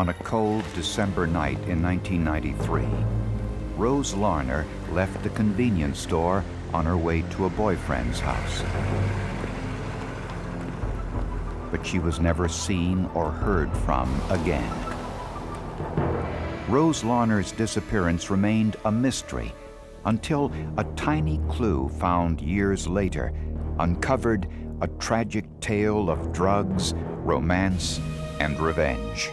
On a cold December night in 1993, Rose Larner left a convenience store on her way to a boyfriend's house. But she was never seen or heard from again. Rose Larner's disappearance remained a mystery until a tiny clue found years later uncovered a tragic tale of drugs, romance, and revenge.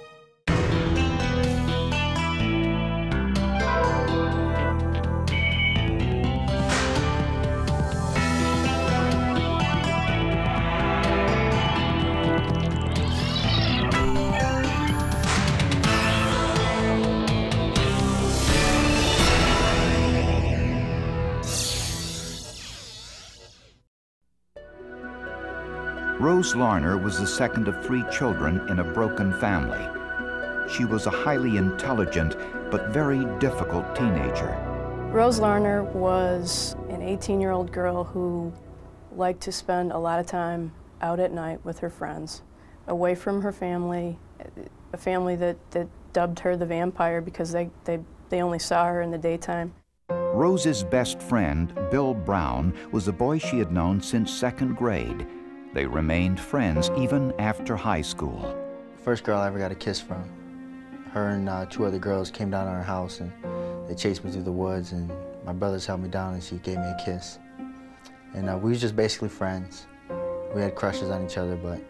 Rose Larner was the second of 3 children in a broken family. She was a highly intelligent but very difficult teenager. Rose Larner was an 18-year-old girl who liked to spend a lot of time out at night with her friends, away from her family, a family that dubbed her the vampire because they only saw her in the daytime. Rose's best friend, Bill Brown, was a boy she had known since 2nd grade. They remained friends even after high school. First girl I ever got a kiss from. Her and 2 other girls came down to our house and they chased me through the woods, and my brothers held me down and she gave me a kiss. And we were just basically friends. We had crushes on each other, but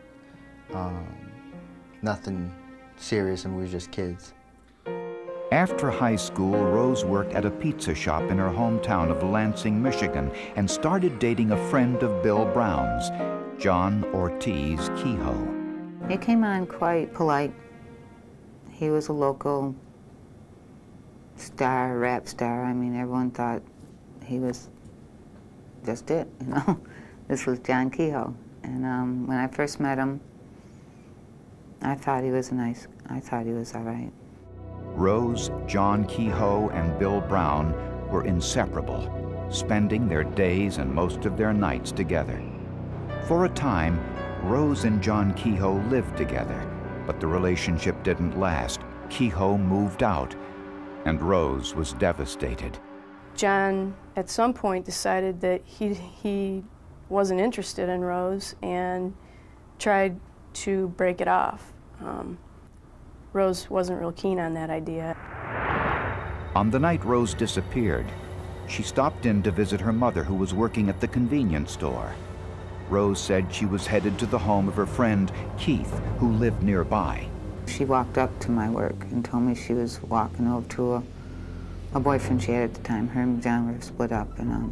nothing serious, and we were just kids. After high school, Rose worked at a pizza shop in her hometown of Lansing, Michigan, and started dating a friend of Bill Brown's, John Ortiz Kehoe. He came on quite polite. He was a local star, rap star. I mean, everyone thought he was just it, you know. This was John Kehoe. And when I first met him, I thought he was all right. Rose, John Kehoe, and Bill Brown were inseparable, spending their days and most of their nights together. For a time, Rose and John Kehoe lived together, but the relationship didn't last. Kehoe moved out, and Rose was devastated. John, at some point, decided that he wasn't interested in Rose and tried to break it off. Rose wasn't real keen on that idea. On the night Rose disappeared, she stopped in to visit her mother, who was working at the convenience store. Rose said she was headed to the home of her friend, Keith, who lived nearby. She walked up to my work and told me she was walking over to a boyfriend she had at the time. Her and John were split up, and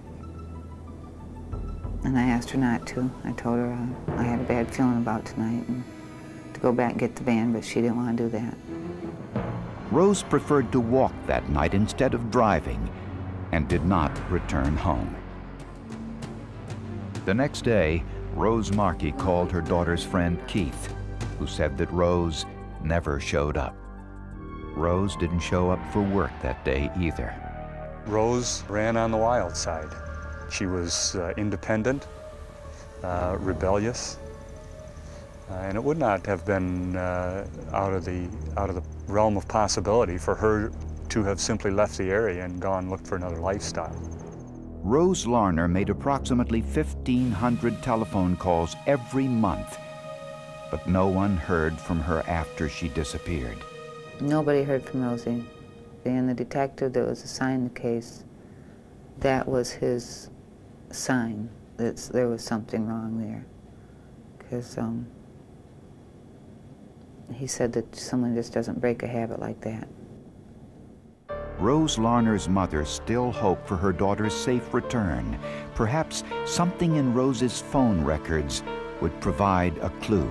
I asked her not to. I told her I had a bad feeling about tonight and to go back and get the van, but she didn't want to do that. Rose preferred to walk that night instead of driving and did not return home. The next day, Rose Markey called her daughter's friend Keith, who said that Rose never showed up. Rose didn't show up for work that day either. Rose ran on the wild side. She was independent, rebellious, and it would not have been out of the realm of possibility for her to have simply left the area and gone look for another lifestyle. Rose Larner made approximately 1,500 telephone calls every month, but no one heard from her after she disappeared. Nobody heard from Rosie. And the detective that was assigned the case, that was his sign that there was something wrong there. Because he said that someone just doesn't break a habit like that. Rose Larner's mother still hoped for her daughter's safe return. Perhaps something in Rose's phone records would provide a clue.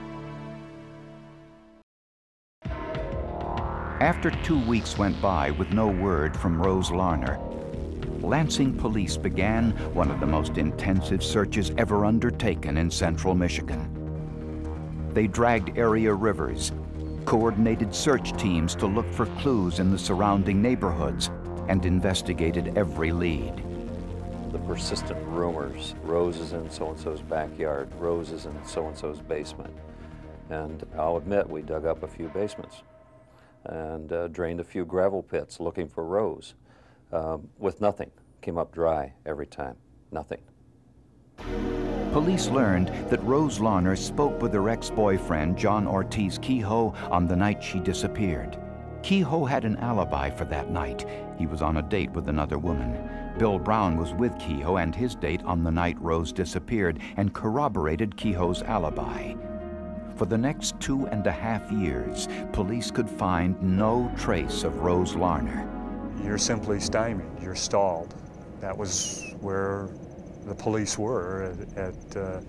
After 2 weeks went by with no word from Rose Larner, Lansing police began one of the most intensive searches ever undertaken in central Michigan. They dragged area rivers, coordinated search teams to look for clues in the surrounding neighborhoods, and investigated every lead. The persistent rumors, Rose is in so-and-so's backyard, Rose is in so-and-so's basement, And I'll admit, we dug up a few basements and drained a few gravel pits looking for Rose, with nothing. Came up dry every time, nothing. Police learned that Rose Larner spoke with her ex-boyfriend, John Ortiz Kehoe, on the night she disappeared. Kehoe had an alibi for that night. He was on a date with another woman. Bill Brown was with Kehoe and his date on the night Rose disappeared and corroborated Kehoe's alibi. For the next 2.5 years, police could find no trace of Rose Larner. You're simply stymied, you're stalled. That was where the police were at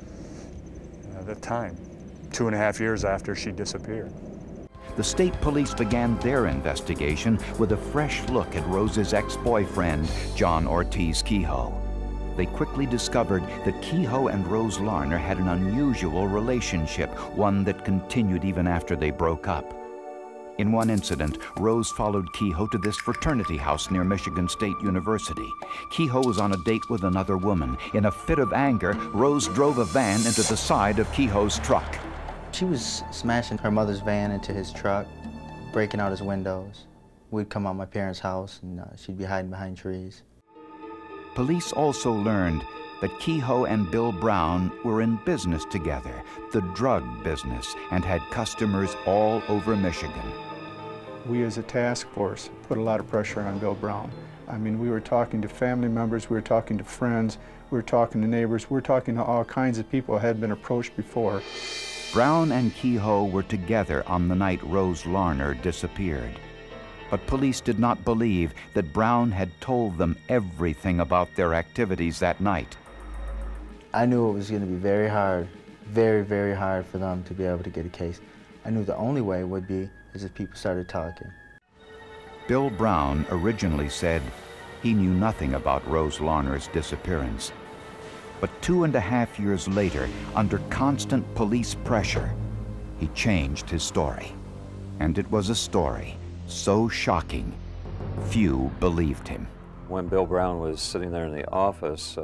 the time, 2.5 years after she disappeared. The state police began their investigation with a fresh look at Rose's ex-boyfriend, John Ortiz Kehoe. They quickly discovered that Kehoe and Rose Larner had an unusual relationship, one that continued even after they broke up. In one incident, Rose followed Kehoe to this fraternity house near Michigan State University. Kehoe was on a date with another woman. In a fit of anger, Rose drove a van into the side of Kehoe's truck. She was smashing her mother's van into his truck, breaking out his windows. We'd come out my parents' house and she'd be hiding behind trees. Police also learned that Kehoe and Bill Brown were in business together, the drug business, and had customers all over Michigan. We as a task force put a lot of pressure on Bill Brown. I mean, we were talking to family members, we were talking to friends, we were talking to neighbors, we were talking to all kinds of people who had been approached before. Brown and Kehoe were together on the night Rose Larner disappeared. But police did not believe that Brown had told them everything about their activities that night. I knew it was going to be very hard, very, very hard for them to be able to get a case. I knew the only way would be is if people started talking. Bill Brown originally said he knew nothing about Rose Larner's disappearance. But 2.5 years later, under constant police pressure, he changed his story. And it was a story so shocking, few believed him. When Bill Brown was sitting there in the office,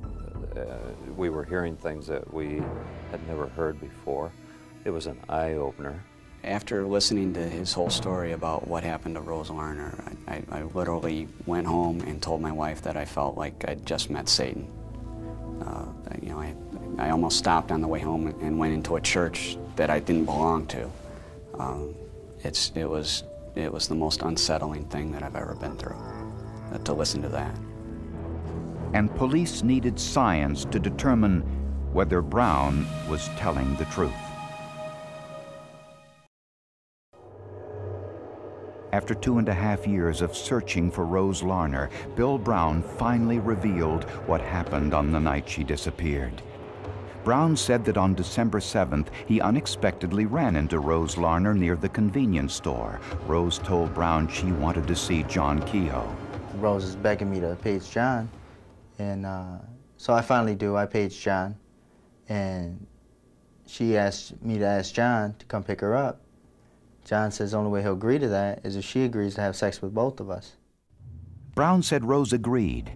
we were hearing things that we had never heard before. It was an eye-opener. After listening to his whole story about what happened to Rose Larner, I literally went home and told my wife that I felt like I'd just met Satan. You know, I almost stopped on the way home and went into a church that I didn't belong to. It was the most unsettling thing that I've ever been through, to listen to that. And police needed science to determine whether Brown was telling the truth. After 2.5 years of searching for Rose Larner, Bill Brown finally revealed what happened on the night she disappeared. Brown said that on December 7th, he unexpectedly ran into Rose Larner near the convenience store. Rose told Brown she wanted to see John Kehoe. Rose is begging me to page John, and so I finally do. I page John, and she asked me to ask John to come pick her up. John says the only way he'll agree to that is if she agrees to have sex with both of us. Brown said Rose agreed.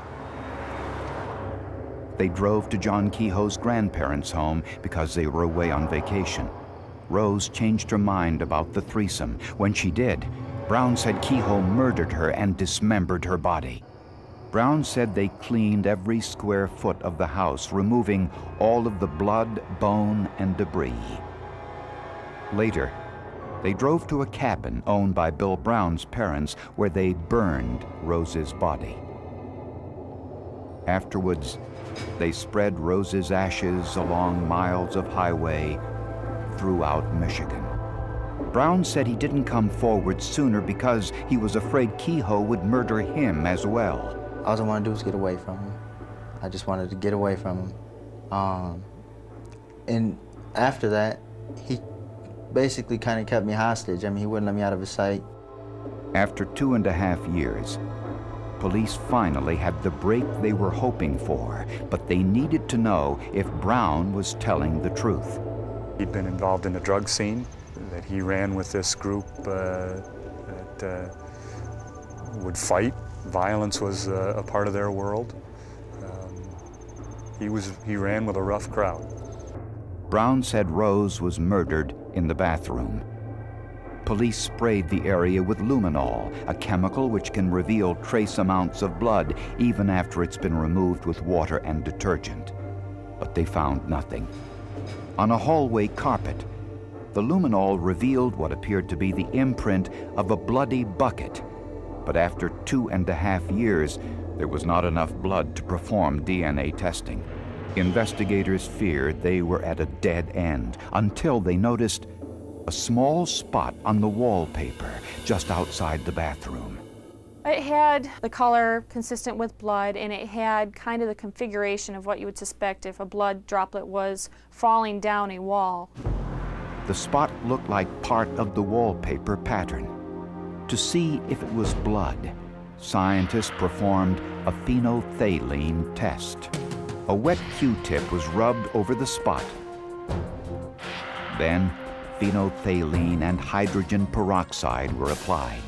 They drove to John Kehoe's grandparents' home because they were away on vacation. Rose changed her mind about the threesome. When she did, Brown said Kehoe murdered her and dismembered her body. Brown said they cleaned every square foot of the house, removing all of the blood, bone, and debris. Later, they drove to a cabin owned by Bill Brown's parents where they burned Rose's body. Afterwards, they spread Rose's ashes along miles of highway throughout Michigan. Brown said he didn't come forward sooner because he was afraid Kehoe would murder him as well. All I wanted to do was get away from him. I just wanted to get away from him. And after that, he basically kind of kept me hostage. I mean, he wouldn't let me out of his sight. After 2.5 years, police finally had the break they were hoping for, but they needed to know if Brown was telling the truth. He'd been involved in the drug scene, that he ran with this group that would fight. Violence was a part of their world. He ran with a rough crowd. Brown said Rose was murdered in the bathroom. Police sprayed the area with luminol, a chemical which can reveal trace amounts of blood even after it's been removed with water and detergent. But they found nothing. On a hallway carpet, the luminol revealed what appeared to be the imprint of a bloody bucket. But after 2.5 years, there was not enough blood to perform DNA testing. Investigators feared they were at a dead end until they noticed a small spot on the wallpaper just outside the bathroom. It had the color consistent with blood, and it had kind of the configuration of what you would suspect if a blood droplet was falling down a wall. The spot looked like part of the wallpaper pattern. To see if it was blood, scientists performed a phenolphthalein test. A wet Q-tip was rubbed over the spot. Then, phenolphthalein and hydrogen peroxide were applied.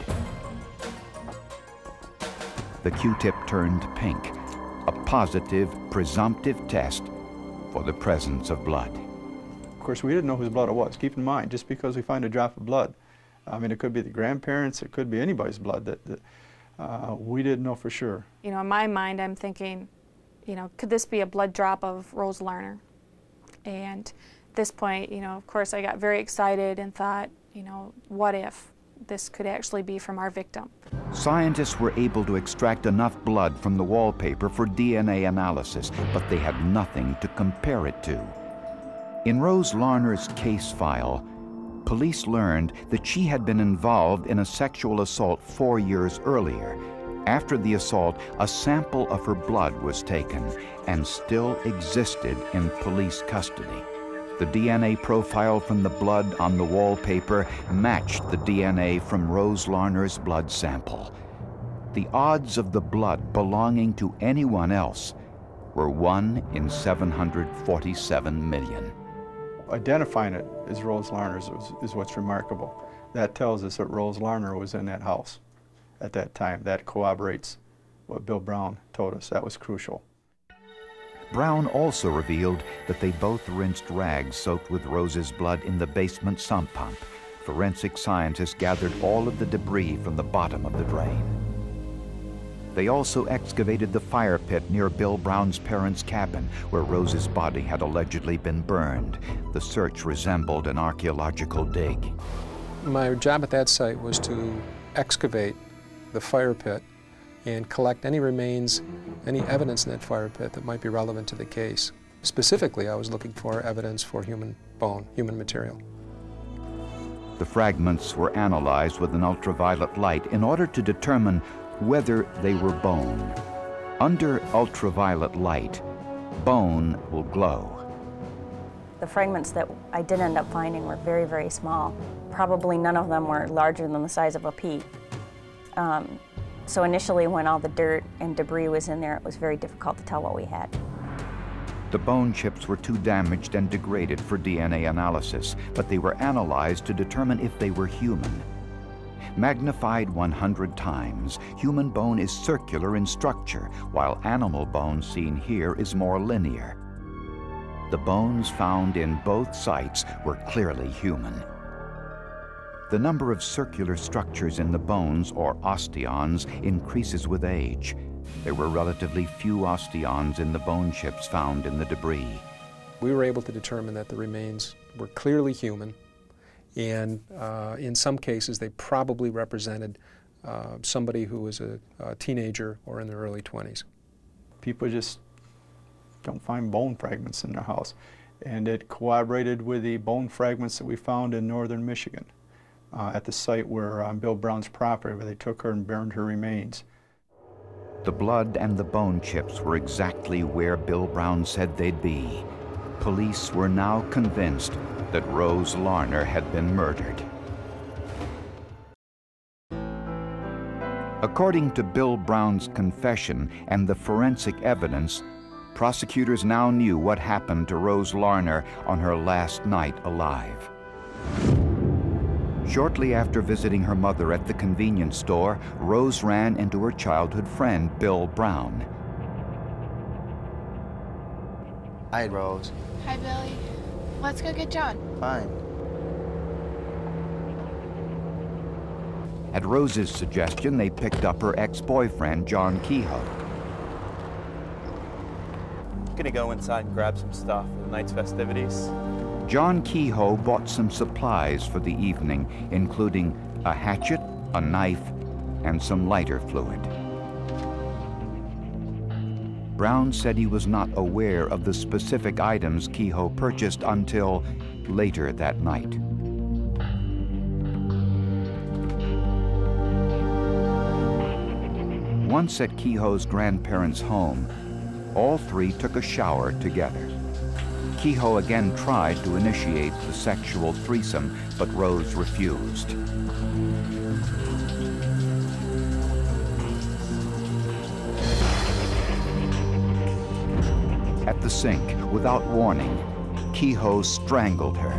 The Q-tip turned pink, a positive, presumptive test for the presence of blood. Of course, we didn't know whose blood it was. Keep in mind, just because we find a drop of blood, I mean, it could be the grandparents, it could be anybody's blood that we didn't know for sure. You know, in my mind, I'm thinking, you know, could this be a blood drop of Rose Larner? And at this point, you know, of course, I got very excited and thought, you know, what if this could actually be from our victim? Scientists were able to extract enough blood from the wallpaper for DNA analysis, but they had nothing to compare it to. In Rose Larner's case file, police learned that she had been involved in a sexual assault 4 years earlier. After the assault, a sample of her blood was taken and still existed in police custody. The DNA profile from the blood on the wallpaper matched the DNA from Rose Larner's blood sample. The odds of the blood belonging to anyone else were 1 in 747 million. Identifying it as Rose Larner's is what's remarkable. That tells us that Rose Larner was in that house at that time. That corroborates what Bill Brown told us. That was crucial. Brown also revealed that they both rinsed rags soaked with Rose's blood in the basement sump pump. Forensic scientists gathered all of the debris from the bottom of the drain. They also excavated the fire pit near Bill Brown's parents' cabin, where Rose's body had allegedly been burned. The search resembled an archaeological dig. My job at that site was to excavate the fire pit and collect any remains, any evidence in that fire pit that might be relevant to the case. Specifically, I was looking for evidence for human bone, human material. The fragments were analyzed with an ultraviolet light in order to determine whether they were bone. Under ultraviolet light, bone will glow. The fragments that I did end up finding were very, very small. Probably none of them were larger than the size of a pea. So initially, when all the dirt and debris was in there, it was very difficult to tell what we had. The bone chips were too damaged and degraded for DNA analysis, but they were analyzed to determine if they were human. Magnified 100 times, human bone is circular in structure, while animal bone seen here is more linear. The bones found in both sites were clearly human. The number of circular structures in the bones, or osteons, increases with age. There were relatively few osteons in the bone chips found in the debris. We were able to determine that the remains were clearly human, and in some cases they probably represented somebody who was a teenager or in their early 20s. People just don't find bone fragments in their house, and it corroborated with the bone fragments that we found in northern Michigan at the site where on Bill Brown's property, where they took her and burned her remains. The blood and the bone chips were exactly where Bill Brown said they'd be. Police were now convinced that Rose Larner had been murdered. According to Bill Brown's confession and the forensic evidence, prosecutors now knew what happened to Rose Larner on her last night alive. Shortly after visiting her mother at the convenience store, Rose ran into her childhood friend, Bill Brown. Hi, Rose. Hi, Billy. Let's go get John. Fine. At Rose's suggestion, they picked up her ex-boyfriend, John Kehoe. Gonna go inside and grab some stuff for the night's festivities. John Kehoe bought some supplies for the evening, including a hatchet, a knife, and some lighter fluid. Brown said he was not aware of the specific items Kehoe purchased until later that night. Once at Kehoe's grandparents' home, all three took a shower together. Kehoe again tried to initiate the sexual threesome, but Rose refused. At the sink, without warning, Kehoe strangled her.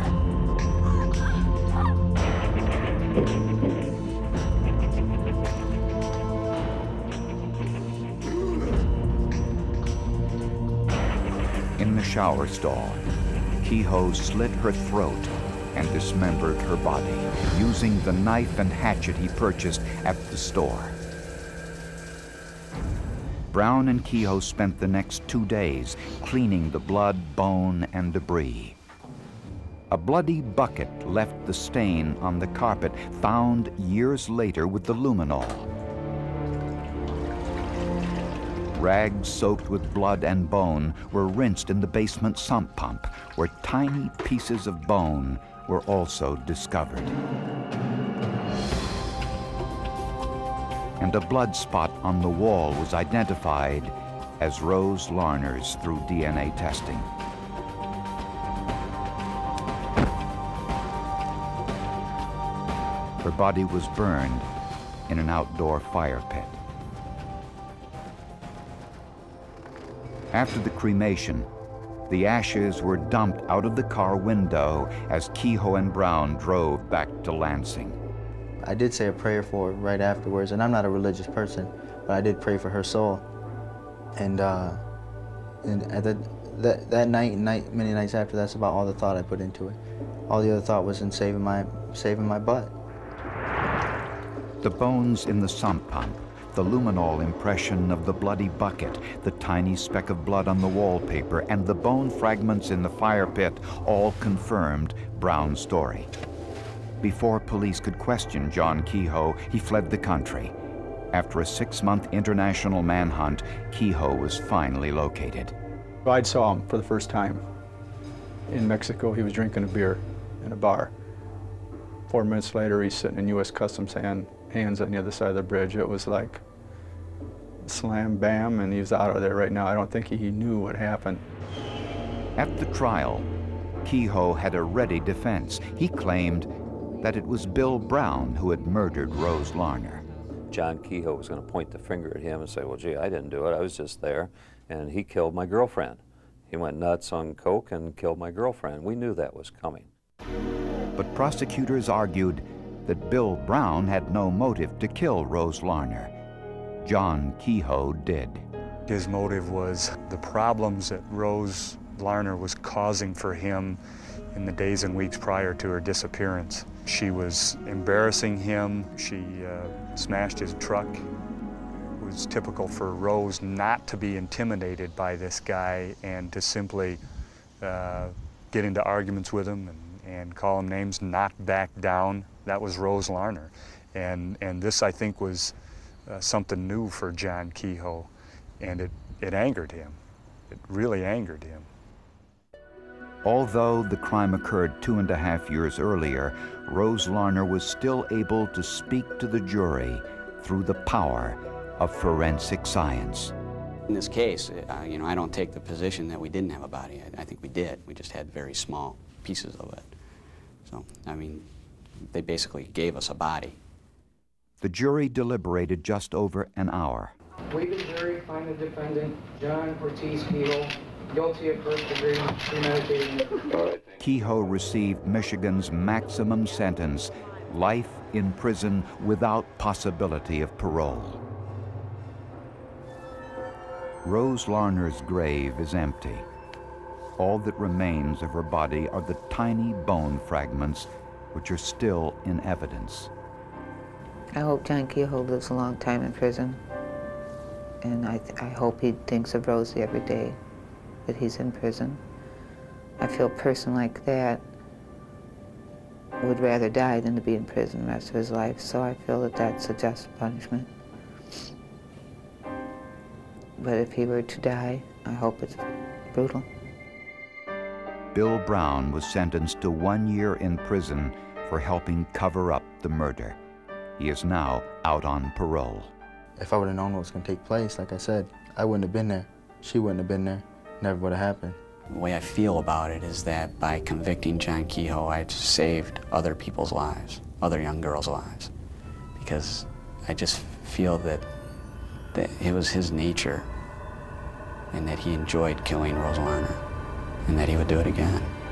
In the shower stall, Kehoe slit her throat and dismembered her body using the knife and hatchet he purchased at the store. Brown and Kehoe spent the next 2 days cleaning the blood, bone, and debris. A bloody bucket left the stain on the carpet found years later with the luminol. Rags soaked with blood and bone were rinsed in the basement sump pump, where tiny pieces of bone were also discovered. And a blood spot on the wall was identified as Rose Larner's through DNA testing. Her body was burned in an outdoor fire pit. After the cremation, the ashes were dumped out of the car window as Kehoe and Brown drove back to Lansing. I did say a prayer for her right afterwards, and I'm not a religious person, but I did pray for her soul. And at that night and many nights after, that's about all the thought I put into it. All the other thought was in saving my butt. The bones in the sump pump, the luminol impression of the bloody bucket, the tiny speck of blood on the wallpaper, and the bone fragments in the fire pit all confirmed Brown's story. Before police could question John Kehoe, he fled the country. After a 6-month international manhunt, Kehoe was finally located. I saw him for the first time in Mexico. He was drinking a beer in a bar. 4 minutes later, he's sitting in U.S. Customs hands on the other side of the bridge. It was like slam, bam, and he was out of there right now. I don't think he knew what happened. At the trial, Kehoe had a ready defense. He claimed that it was Bill Brown who had murdered Rose Larner. John Kehoe was going to point the finger at him and say, well, gee, I didn't do it. I was just there, and he killed my girlfriend. He went nuts on coke and killed my girlfriend. We knew that was coming. But prosecutors argued that Bill Brown had no motive to kill Rose Larner. John Kehoe did. His motive was the problems that Rose Larner was causing for him in the days and weeks prior to her disappearance. She was embarrassing him. She smashed his truck. It was typical for Rose not to be intimidated by this guy and to simply get into arguments with him and call him names, not back down. That was Rose Larner. And this, I think, was something new for John Kehoe, and it angered him. It really angered him. Although the crime occurred 2.5 years earlier, Rose Larner was still able to speak to the jury through the power of forensic science. In this case, you know, I don't take the position that we didn't have a body. I think we did. We just had very small pieces of it. So, I mean, they basically gave us a body. The jury deliberated just over an hour. We, the jury, find the defendant, John Ortiz Kehoe, guilty of first-degree premeditated. Kehoe received Michigan's maximum sentence, life in prison without possibility of parole. Rose Larner's grave is empty. All that remains of her body are the tiny bone fragments which are still in evidence. I hope John Kehoe lives a long time in prison. And I hope he thinks of Rosie every day that he's in prison. I feel a person like that would rather die than to be in prison the rest of his life, so I feel that that's a just punishment. But if he were to die, I hope it's brutal. Bill Brown was sentenced to 1 year in prison for helping cover up the murder. He is now out on parole. If I would have known what was going to take place, like I said, I wouldn't have been there. She wouldn't have been there. Never would have happened. The way I feel about it is that by convicting John Kehoe, I saved other people's lives, other young girls' lives. Because I just feel that it was his nature and that he enjoyed killing Rose Larner and that he would do it again.